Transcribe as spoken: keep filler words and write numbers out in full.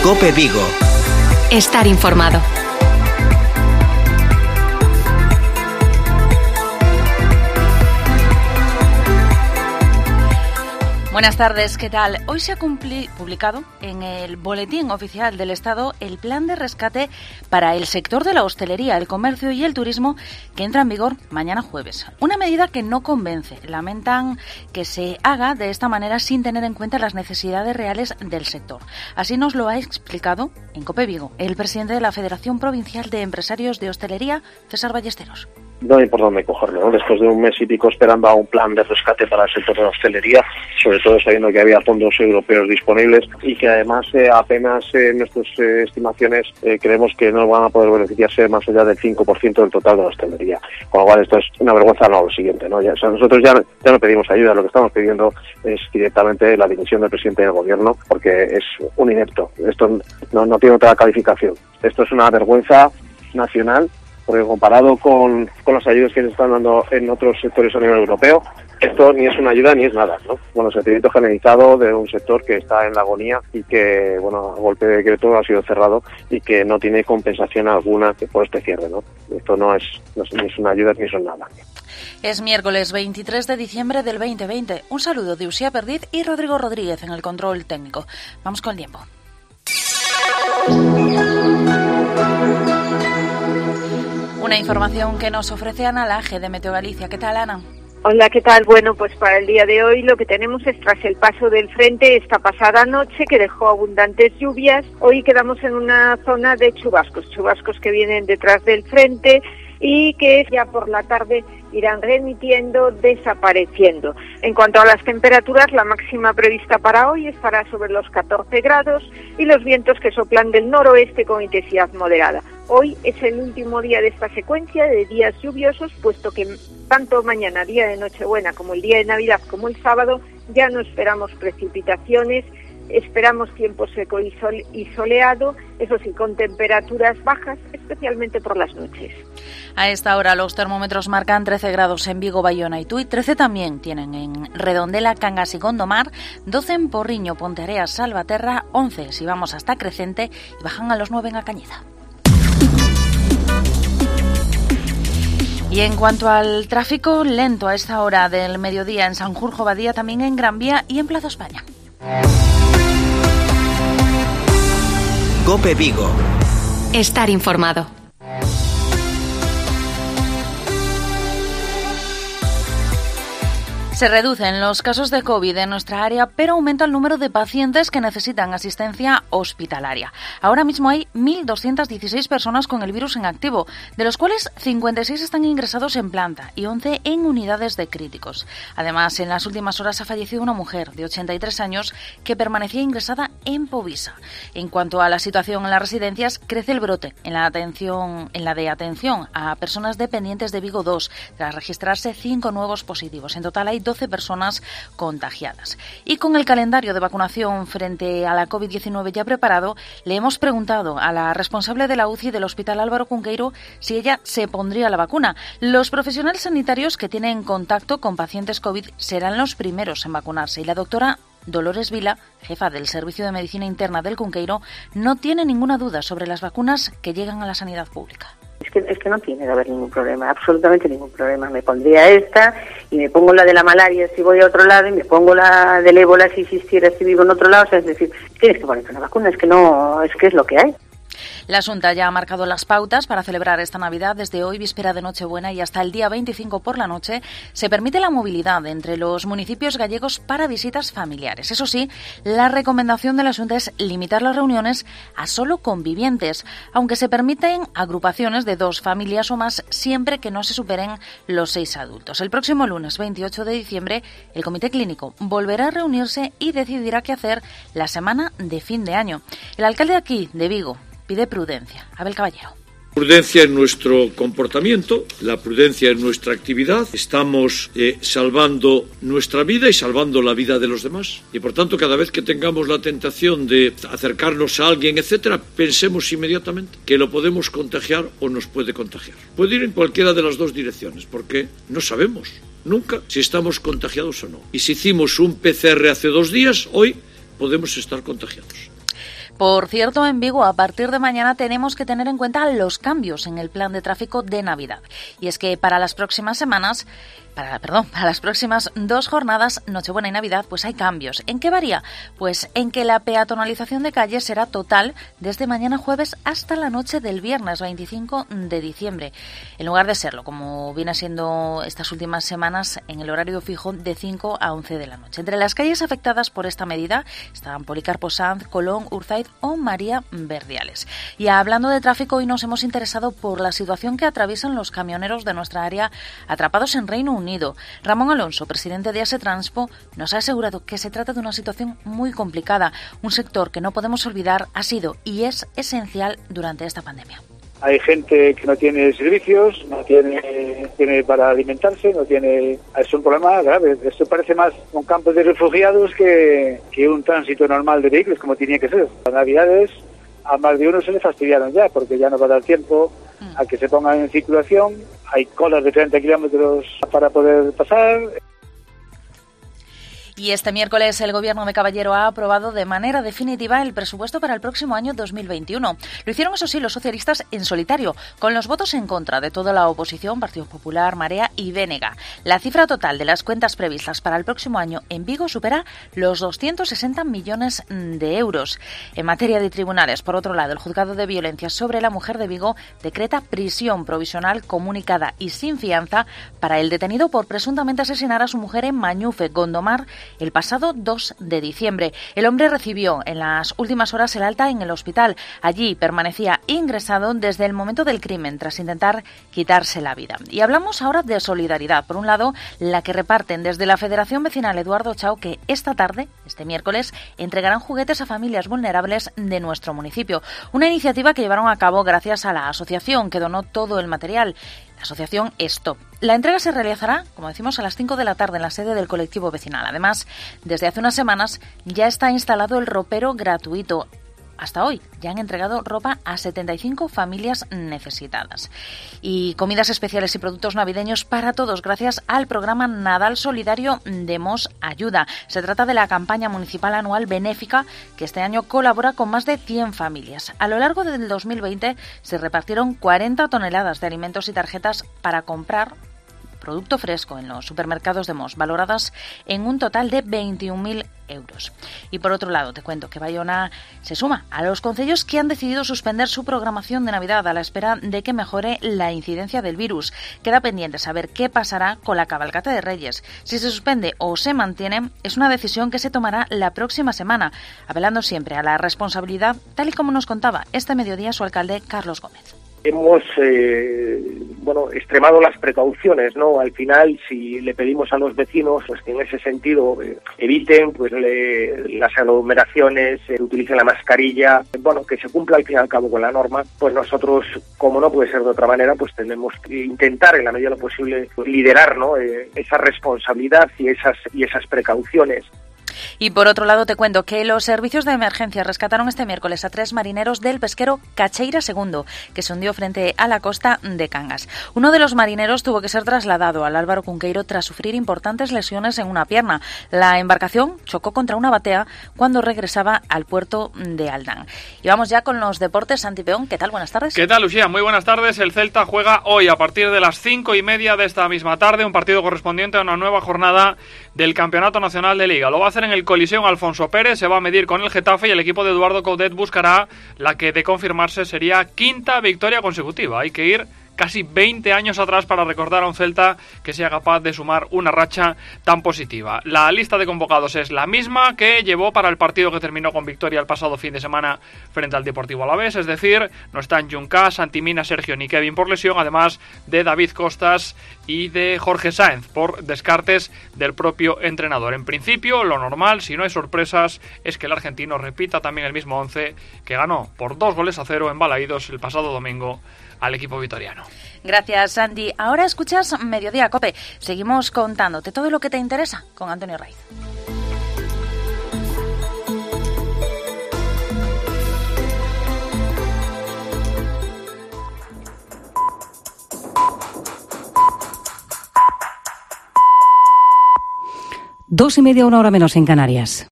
COPE Vigo. Estar informado. Buenas tardes, ¿qué tal? Hoy se ha cumpli- publicado en el Boletín Oficial del Estado el plan de rescate para el sector de la hostelería, el comercio y el turismo que entra en vigor mañana jueves. Una medida que no convence. Lamentan que se haga de esta manera sin tener en cuenta las necesidades reales del sector. Así nos lo ha explicado en COPE Vigo el presidente de la Federación Provincial de Empresarios de Hostelería, César Ballesteros. No hay por dónde cogerlo, ¿no? Después de un mes y pico esperando a un plan de rescate para el sector de la hostelería, sobre todo sabiendo que había fondos europeos disponibles y que además eh, apenas eh, en nuestras eh, estimaciones eh, creemos que no van a poder beneficiarse más allá del cinco por ciento del total de la hostelería. Con lo cual esto es una vergüenza, no, lo siguiente, ¿no? Ya, o sea, nosotros ya, ya no pedimos ayuda, lo que estamos pidiendo es directamente la dimisión del presidente del gobierno porque es un inepto. Esto no, no tiene otra calificación. Esto es una vergüenza nacional, porque comparado con, con las ayudas que se están dando en otros sectores a nivel europeo, esto ni es una ayuda ni es nada, ¿no? Bueno, sentimiento generalizado de un sector que está en la agonía y que, bueno, a golpe de decreto ha sido cerrado y que no tiene compensación alguna por este cierre, ¿no? Esto no es, no es ni es una ayuda ni son nada. Es miércoles veintitrés de diciembre del veinte veinte. Un saludo de Uxía Perdiz y Rodrigo Rodríguez en el control técnico. Vamos con el tiempo. Una información que nos ofrece Ana Laje de Meteo Galicia. ¿Qué tal, Ana? Hola, ¿qué tal? Bueno, pues para el día de hoy lo que tenemos es, tras el paso del frente esta pasada noche que dejó abundantes lluvias, hoy quedamos en una zona de chubascos, chubascos que vienen detrás del frente y que ya por la tarde irán remitiendo, desapareciendo. En cuanto a las temperaturas, la máxima prevista para hoy estará sobre los catorce grados y los vientos que soplan del noroeste con intensidad moderada. Hoy es el último día de esta secuencia de días lluviosos, puesto que tanto mañana, día de Nochebuena, como el día de Navidad, como el sábado, ya no esperamos precipitaciones. Esperamos tiempo seco y, sol, y soleado, eso sí, con temperaturas bajas, especialmente por las noches. A esta hora los termómetros marcan trece grados en Vigo, Bayona y Tui, trece también tienen en Redondela, Cangas y Gondomar, doce en Porriño, Ponteareas, Salvaterra, once si vamos hasta Crecente y bajan a los nueve en A Cañiza. Y en cuanto al tráfico, lento a esta hora del mediodía en Sanjurjo, Badía, también en Gran Vía y en Plaza España. COPE Vigo. Estar informado. Se reducen los casos de COVID en nuestra área, pero aumenta el número de pacientes que necesitan asistencia hospitalaria. Ahora mismo hay mil doscientas dieciséis personas con el virus en activo, de los cuales cincuenta y seis están ingresados en planta y once en unidades de críticos. Además, en las últimas horas ha fallecido una mujer de ochenta y tres años que permanecía ingresada en Povisa. En cuanto a la situación en las residencias, crece el brote en la atención, en la de atención a personas dependientes de Vigo dos, tras registrarse cinco nuevos positivos. En total hay doce personas contagiadas. Y con el calendario de vacunación frente a la COVID diecinueve ya preparado, le hemos preguntado a la responsable de la U C I del Hospital Álvaro Cunqueiro si ella se pondría la vacuna. Los profesionales sanitarios que tienen contacto con pacientes COVID serán los primeros en vacunarse y la doctora Dolores Vila, jefa del Servicio de Medicina Interna del Cunqueiro, no tiene ninguna duda sobre las vacunas que llegan a la sanidad pública. Es que, es que no tiene que haber ningún problema, absolutamente ningún problema. Me pondría esta y me pongo la de la malaria si voy a otro lado y me pongo la del ébola si existiera, si vivo en otro lado. O sea, es decir, tienes que ponerte una vacuna, es que no, es que es lo que hay. La Xunta ya ha marcado las pautas para celebrar esta Navidad. Desde hoy, víspera de Nochebuena, y hasta el día veinticinco por la noche, se permite la movilidad entre los municipios gallegos para visitas familiares. Eso sí, la recomendación de la Xunta es limitar las reuniones a solo convivientes, aunque se permiten agrupaciones de dos familias o más siempre que no se superen los seis adultos. El próximo lunes veintiocho de diciembre, el Comité Clínico volverá a reunirse y decidirá qué hacer la semana de fin de año. El alcalde aquí, de Vigo, pide prudencia. Abel Caballero. Prudencia en nuestro comportamiento, la prudencia en nuestra actividad. Estamos eh, salvando nuestra vida y salvando la vida de los demás. Y por tanto, cada vez que tengamos la tentación de acercarnos a alguien, etcétera, pensemos inmediatamente que lo podemos contagiar o nos puede contagiar. Puede ir en cualquiera de las dos direcciones, porque no sabemos nunca si estamos contagiados o no. Y si hicimos un P C R hace dos días, hoy podemos estar contagiados. Por cierto, en Vigo, a partir de mañana tenemos que tener en cuenta los cambios en el plan de tráfico de Navidad. Y es que para las próximas semanas, para, perdón, para las próximas dos jornadas, Nochebuena y Navidad, pues hay cambios. ¿En qué varía? Pues en que la peatonalización de calles será total desde mañana jueves hasta la noche del viernes veinticinco de diciembre. En lugar de serlo, como viene siendo estas últimas semanas, en el horario fijo de cinco a once de la noche. Entre las calles afectadas por esta medida están Policarpo Sanz, Colón, Urzaiz o María Verdiales. Y hablando de tráfico, hoy nos hemos interesado por la situación que atraviesan los camioneros de nuestra área atrapados en Reino Unido. Ramón Alonso, presidente de ASE Transpo, nos ha asegurado que se trata de una situación muy complicada, un sector que no podemos olvidar ha sido y es esencial durante esta pandemia. Hay gente que no tiene servicios, no tiene, tiene para alimentarse, no tiene... Es un problema grave. Esto parece más un campo de refugiados que, que un tránsito normal de vehículos, como tenía que ser. Las Navidades a más de uno se le fastidiaron ya, porque ya no va a dar tiempo a que se pongan en circulación. Hay colas de treinta kilómetros para poder pasar. Y este miércoles el Gobierno de Caballero ha aprobado de manera definitiva el presupuesto para el próximo año dos mil veintiuno. Lo hicieron, eso sí, los socialistas en solitario, con los votos en contra de toda la oposición, Partido Popular, Marea y Bénega. La cifra total de las cuentas previstas para el próximo año en Vigo supera los doscientos sesenta millones de euros. En materia de tribunales, por otro lado, el Juzgado de Violencia sobre la Mujer de Vigo decreta prisión provisional comunicada y sin fianza para el detenido por presuntamente asesinar a su mujer en Mañufe, Gondomar, el pasado dos de diciembre. El hombre recibió en las últimas horas el alta en el hospital. Allí permanecía ingresado desde el momento del crimen, tras intentar quitarse la vida. Y hablamos ahora de solidaridad. Por un lado, la que reparten desde la Federación Vecinal Eduardo Chao, que esta tarde, este miércoles, entregarán juguetes a familias vulnerables de nuestro municipio. Una iniciativa que llevaron a cabo gracias a la asociación que donó todo el material. La asociación Stop. La entrega se realizará, como decimos, a las cinco de la tarde en la sede del colectivo vecinal. Además, desde hace unas semanas ya está instalado el ropero gratuito. Hasta hoy ya han entregado ropa a setenta y cinco familias necesitadas. Y comidas especiales y productos navideños para todos gracias al programa Nadal Solidario de Mos Ayuda. Se trata de la campaña municipal anual benéfica que este año colabora con más de cien familias. A lo largo del dos mil veinte se repartieron cuarenta toneladas de alimentos y tarjetas para comprar producto fresco en los supermercados de Mos, valoradas en un total de veintiún mil euros. Y por otro lado, te cuento que Bayona se suma a los concellos que han decidido suspender su programación de Navidad a la espera de que mejore la incidencia del virus. Queda pendiente saber qué pasará con la cabalgata de Reyes. Si se suspende o se mantiene, es una decisión que se tomará la próxima semana, apelando siempre a la responsabilidad, tal y como nos contaba este mediodía su alcalde Carlos Gómez. Hemos eh, bueno extremado las precauciones, ¿no? Al final, si le pedimos a los vecinos pues que en ese sentido eh, eviten pues le, las aglomeraciones, eh, utilicen la mascarilla, bueno, que se cumpla al fin y al cabo con la norma, pues nosotros, como no puede ser de otra manera, pues tenemos que intentar en la medida de lo posible liderar, ¿no? Eh, esa responsabilidad y esas y esas precauciones. Y por otro lado te cuento que los servicios de emergencia rescataron este miércoles a tres marineros del pesquero Cacheira segundo, que se hundió frente a la costa de Cangas. Uno de los marineros tuvo que ser trasladado al Álvaro Cunqueiro tras sufrir importantes lesiones en una pierna. La embarcación chocó contra una batea cuando regresaba al puerto de Aldán. Y vamos ya con los deportes. Santi Peón, ¿qué tal? Buenas tardes. ¿Qué tal, Lucía? Muy buenas tardes. El Celta juega hoy a partir de las cinco y media de esta misma tarde, un partido correspondiente a una nueva jornada del Campeonato Nacional de Liga. Lo va a hacer en el Coliseo Alfonso Pérez, se va a medir con el Getafe y el equipo de Eduardo Coudet buscará la que, de confirmarse, sería quinta victoria consecutiva. Hay que ir casi veinte años atrás para recordar a un Celta que sea capaz de sumar una racha tan positiva. La lista de convocados es la misma que llevó para el partido que terminó con victoria el pasado fin de semana frente al Deportivo Alavés, es decir, no están Juncá, Santimina, Sergio ni Kevin por lesión, además de David Costas y de Jorge Sáenz por descartes del propio entrenador. En principio, lo normal, si no hay sorpresas, es que el argentino repita también el mismo once que ganó por dos goles a cero en Balaídos el pasado domingo al equipo vitoriano. Gracias, Sandy. Ahora escuchas Mediodía Cope. Seguimos contándote todo lo que te interesa con Antonio Raiz. Dos y media, una hora menos en Canarias.